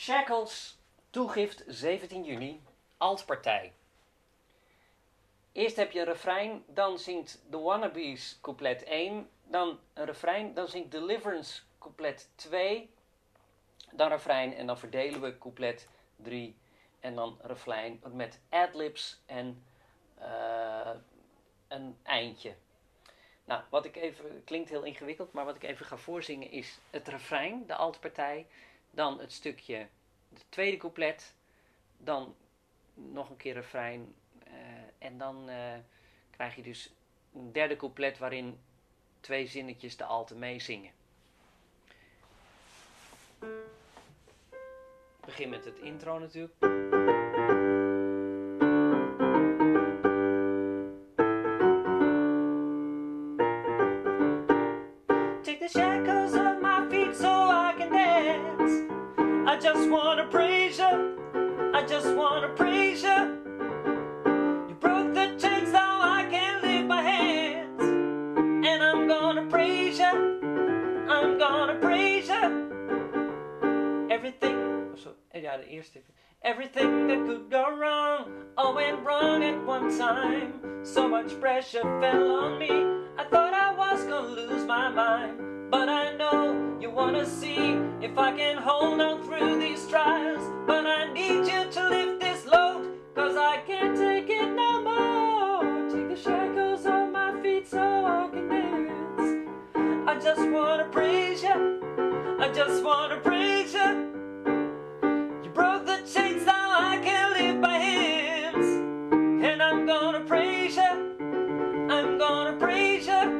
Shackles, toegift 17 juni, altpartij. Eerst heb je een refrein, dan zingt The Wannabes couplet 1, dan een refrein, dan zingt Deliverance couplet 2, dan refrein en dan verdelen we couplet 3 en dan refrein met adlibs en een eindje. Nou, wat ik even, klinkt heel ingewikkeld, maar wat ik even ga voorzingen is het refrein, de altpartij, dan het stukje, het tweede couplet, dan nog een keer refrein en dan krijg je dus een derde couplet waarin 2 zinnetjes de alten meezingen. Ik begin met het intro natuurlijk. Take the shackles off my feet so I can dance. I just wanna praise you. I just wanna praise you. You broke the chains, now I can lift my hands. And I'm gonna praise you. I'm gonna praise you. Everything, ja, de eerste. Everything that could go wrong, all went wrong at one time. So much pressure fell on me. I thought I was gonna lose my mind. But I know you wanna see if I can hold on through these trials. But I need you to lift this load, cause I can't take it no more. Take the shackles off my feet so I can dance. I just wanna praise you. I just wanna praise you. You broke the chains, now I can lift my hands. And I'm gonna praise you. I'm gonna praise you.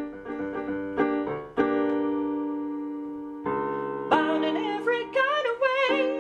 Bound in every kind of way.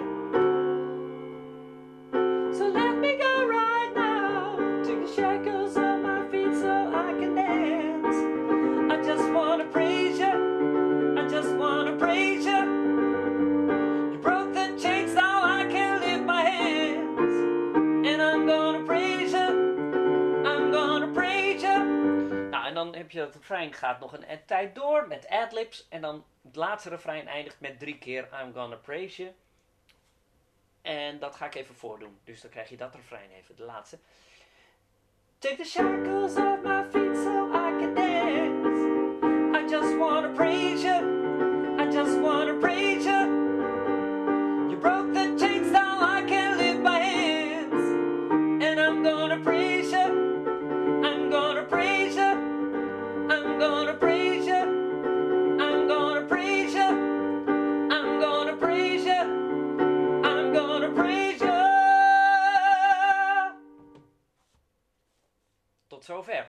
So let me go right now. Take the shackles off my feet so I can dance. I just wanna praise you. I just wanna praise you. You broke the chains, now I can lift my hands. And I'm gonna praise you. I'm gonna praise you. Nou, en dan heb je dat refrein gaat nog een tijd door met adlibs. En dan het laatste refrein eindigt met 3 keer I'm gonna praise you. En dat ga ik even voordoen. Dus dan krijg je dat refrein even, de laatste. Take the shackles off my feet so I can dance. I just wanna praise you. I just wanna praise you. You broke the chains, now I can lift my hands. And I'm gonna praise you. I'm gonna praise you. I'm gonna praise you. I'm gonna praise you. I'm gonna praise you. I'm gonna praise you. Tot zover.